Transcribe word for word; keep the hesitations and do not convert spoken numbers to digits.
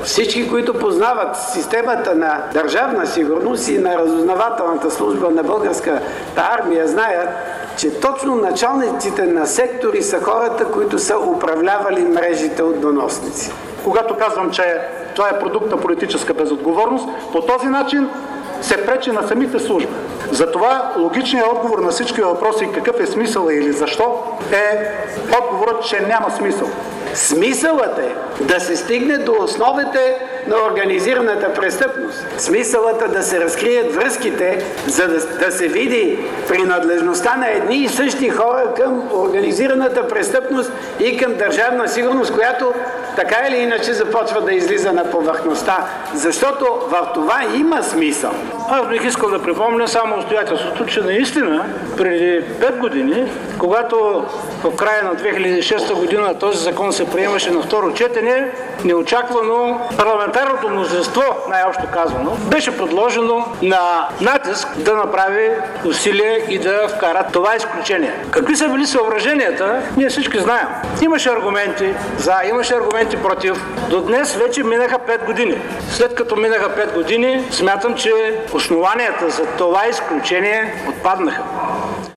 Всички, които познават системата на държавна сигурност и на разузнавателната служба на българската армия, знаят, че точно началниците на сектори са хората, които са управлявали мрежите от доносници. Когато казвам, че това е продукт на политическа безотговорност, по този начин се пречи на самите служби. Затова логичният отговор на всички въпроси какъв е смисъл или защо е отговорът, че няма смисъл. Смисълът е да се стигне до основите на организираната престъпност. Смисълът е да се разкрият връзките, за да, да се види принадлежността на едни и същи хора към организираната престъпност и към държавна сигурност, която така или иначе започва да излиза на повърхността. Защото в това има смисъл. Аз бих искал да припомня само обстоятелството, че наистина преди пет години, когато в края на две хиляди и шеста година този закон се приемаше на второ четене, неочаквано парламентарното мнозинство, най-общо казано, беше предложено на натиск да направи усилие и да вкара това изключение. Какви са били съображенията, ние всички знаем. Имаше аргументи за, имаше аргументи против. До днес вече минаха пет години. След като минаха пет години, смятам, че основанията за това изключение отпаднаха.